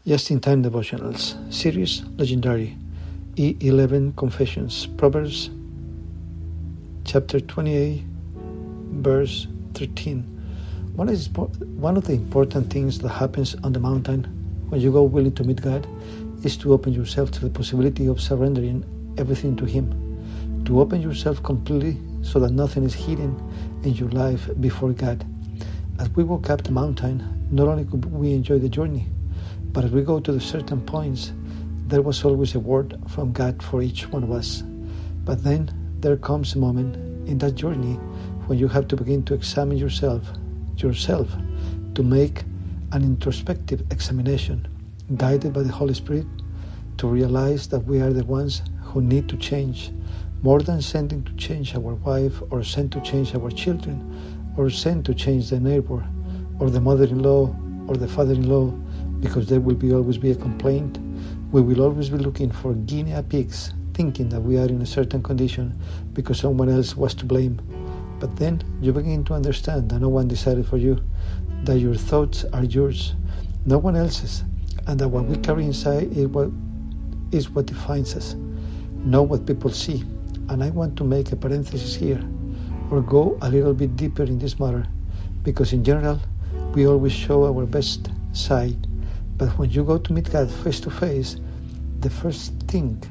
Just-in-Time Devotionals, Series Legendary, E11 Confessions, Proverbs, chapter 28, verse 13. One of the important things that happens on the mountain when you go willing to meet God is to open yourself to the possibility of surrendering everything to Him, to open yourself completely so that nothing is hidden in your life before God. As we walk up the mountain, not only could we enjoy the journey, but as we go to the certain points, there was always a word from God for each one of us. But then there comes a moment in that journey when you have to begin to examine yourself, to make an introspective examination, guided by the Holy Spirit, to realize that we are the ones who need to change, more than sending to change our wife, or sent to change our children, or sent to change the neighbor, or the mother-in-law, or the father-in-law, because there will always be a complaint. We will always be looking for guinea pigs, thinking that we are in a certain condition because someone else was to blame. But then you begin to understand that no one decided for you, that your thoughts are yours, no one else's, and that what we carry inside is what defines us, not what people see. And I want to make a parenthesis here, or go a little bit deeper in this matter, because in general, we always show our best side. But when you go to meet God face to face, the first thing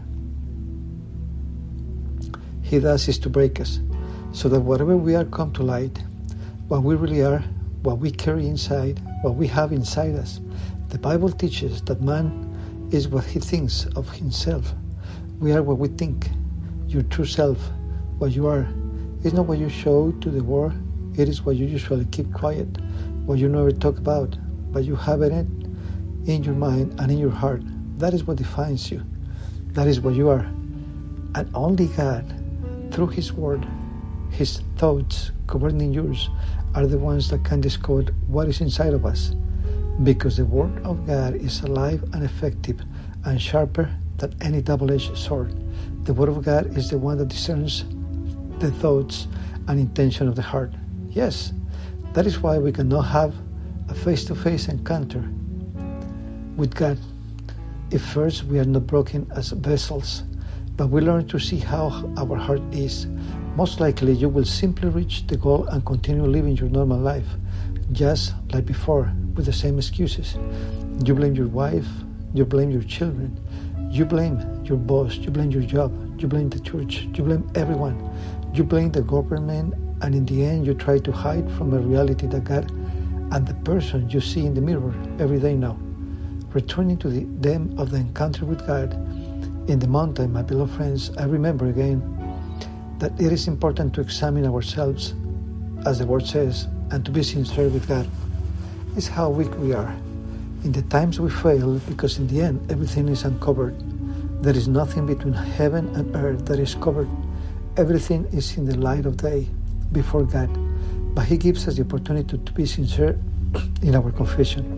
He does is to break us, so that whatever we are come to light, what we really are, what we carry inside, what we have inside us. The Bible teaches that man is what he thinks of himself. We are what we think. Your true self, what you are, is not what you show to the world. It is what you usually keep quiet, what you never talk about, but you have it in your mind and in your heart. That is what defines you. That is what you are. And only God, through His Word, His thoughts governing yours, are the ones that can discover what is inside of us. Because the Word of God is alive and effective and sharper than any double-edged sword. The Word of God is the one that discerns the thoughts and intention of the heart. Yes, that is why we cannot have a face-to-face encounter with God if first we are not broken as vessels, but we learn to see how our heart is. Most likely you will simply reach the goal and continue living your normal life, just like before, with the same excuses. You blame your wife, you blame your children, you blame your boss, you blame your job, you blame the church, you blame everyone, you blame the government, and in the end you try to hide from a reality that God and the person you see in the mirror every day know. Returning to the depth of the encounter with God in the mountain, my beloved friends, I remember again that it is important to examine ourselves, as the Word says, and to be sincere with God. It's how weak we are. In the times we fail, because in the end everything is uncovered. There is nothing between heaven and earth that is covered. Everything is in the light of day before God. But He gives us the opportunity to be sincere in our confession.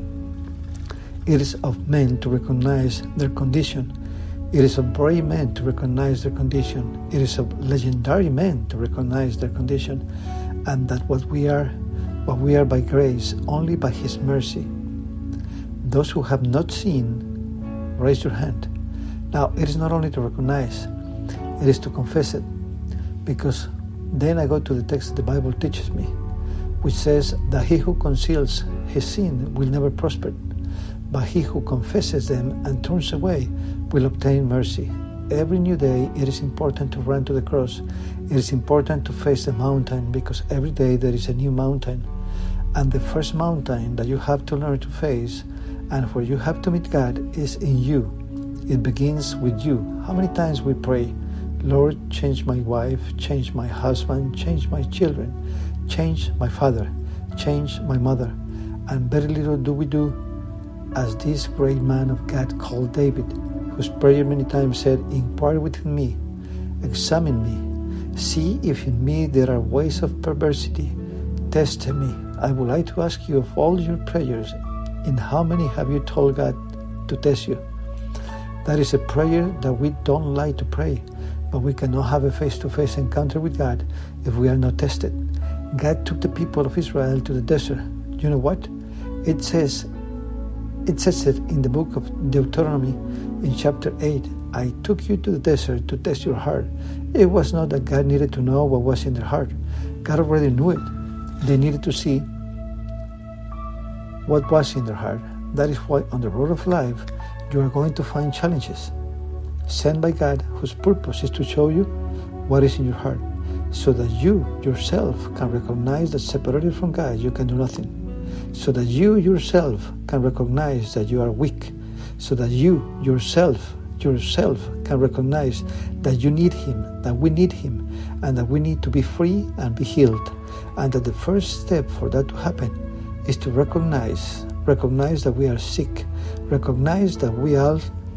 It is of men to recognize their condition. It is of brave men to recognize their condition. It is of legendary men to recognize their condition, and that what we are by grace, only by His mercy. Those who have not seen, raise your hand. Now, it is not only to recognize, it is to confess it, because then I go to the text the Bible teaches me, which says that he who conceals his sin will never prosper, but he who confesses them and turns away will obtain mercy. Every new day, it is important to run to the cross. It is important to face the mountain, because every day there is a new mountain. And the first mountain that you have to learn to face and where you have to meet God is in you. It begins with you. How many times we pray, Lord, change my wife, change my husband, change my children, change my father, change my mother. And very little do we do as this great man of God called David, whose prayer many times said, inquire within me, examine me, see if in me there are ways of perversity, test me. I would like to ask you, of all your prayers, in how many have you told God to test you? That is a prayer that we don't like to pray, but we cannot have a face-to-face encounter with God if we are not tested. God took the people of Israel to the desert. You know what? It says It says it in the book of Deuteronomy in chapter 8, I took you to the desert to test your heart. It was not that God needed to know what was in their heart. God already knew it. They needed to see what was in their heart. That is why on the road of life, you are going to find challenges sent by God, whose purpose is to show you what is in your heart, so that you yourself can recognize that separated from God, you can do nothing. So that you yourself can recognize that you are weak. So that you yourself can recognize that you need Him, that we need Him, and that we need to be free and be healed. And that the first step for that to happen is to recognize that we are sick, recognize that we all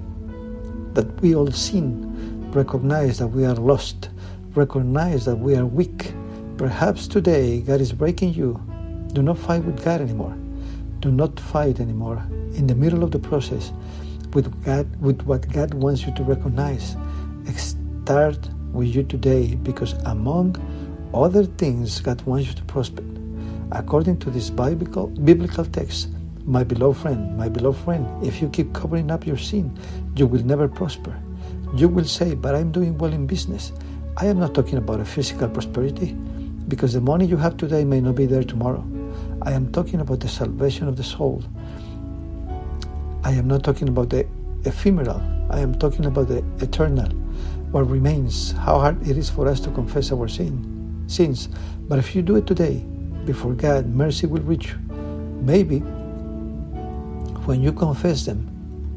sin, recognize that we are lost, recognize that we are weak. Perhaps today God is breaking you. Do not fight with God anymore. Do not fight anymore in the middle of the process with God, with what God wants you to recognize. Start with you today, because among other things, God wants you to prosper. According to this biblical text, my beloved friend, if you keep covering up your sin, you will never prosper. You will say, but I'm doing well in business. I am not talking about a physical prosperity, because the money you have today may not be there tomorrow. I am talking about the salvation of the soul. I am not talking about the ephemeral. I am talking about the eternal, what remains, how hard it is for us to confess our sins. But if you do it today, before God, mercy will reach you. Maybe when you confess them,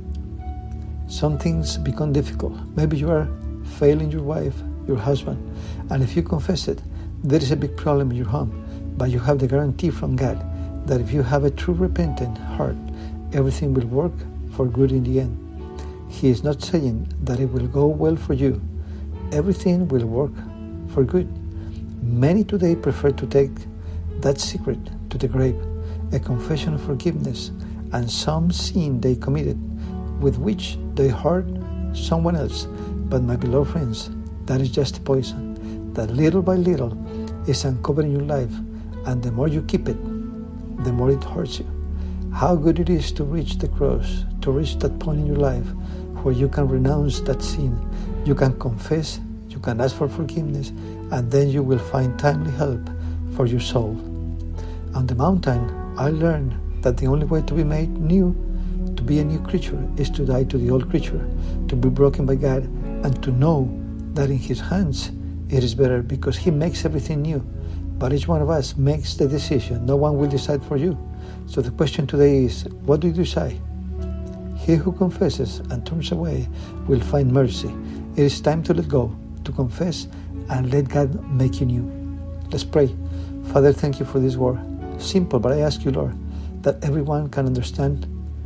some things become difficult. Maybe you are failing your wife, your husband, and if you confess it, there is a big problem in your home. But you have the guarantee from God that if you have a true repentant heart, everything will work for good in the end. He is not saying that it will go well for you. Everything will work for good. Many today prefer to take that secret to the grave, a confession of forgiveness, and some sin they committed with which they hurt someone else. But my beloved friends, that is just poison that little by little is uncovering your life, and the more you keep it, the more it hurts you. How good it is to reach the cross, to reach that point in your life where you can renounce that sin, you can confess, you can ask for forgiveness, and then you will find timely help for your soul. On the mountain, I learned that the only way to be made new, to be a new creature, is to die to the old creature, to be broken by God, and to know that in His hands it is better, because He makes everything new. But each one of us makes the decision. No one will decide for you. So the question today is, what do you decide? He who confesses and turns away will find mercy. It is time to let go, to confess, and let God make you new. Let's pray. Father, thank you for this word. Simple, but I ask you, Lord, that everyone can understand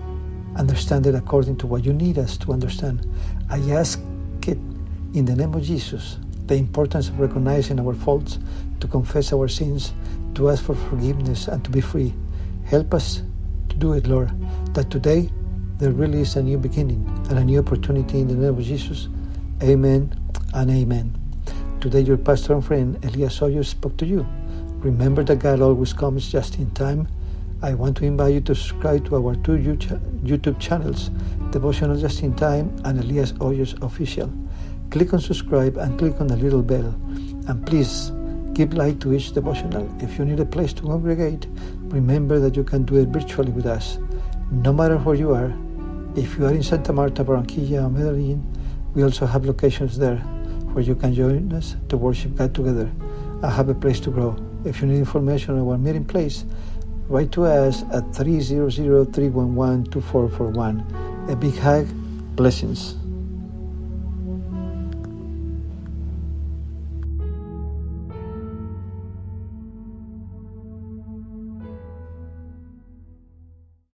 it according to what you need us to understand. I ask it in the name of Jesus, the importance of recognizing our faults, to confess our sins, to ask for forgiveness, and to be free. Help us to do it, Lord, that today there really is a new beginning and a new opportunity in the name of Jesus. Amen and amen. Today your pastor and friend Elias Hoyos spoke to you. Remember that God always comes just in time. I want to invite you to subscribe to our two YouTube channels, Devotional Just in Time and Elias Hoyos Official. Click on subscribe and click on the little bell. And please give light to each devotional. If you need a place to congregate, remember that you can do it virtually with us. No matter where you are, if you are in Santa Marta, Barranquilla, or Medellin, we also have locations there where you can join us to worship God together and have a place to grow. If you need information on our meeting place, write to us at 300-311-2441. A big hug. Blessings.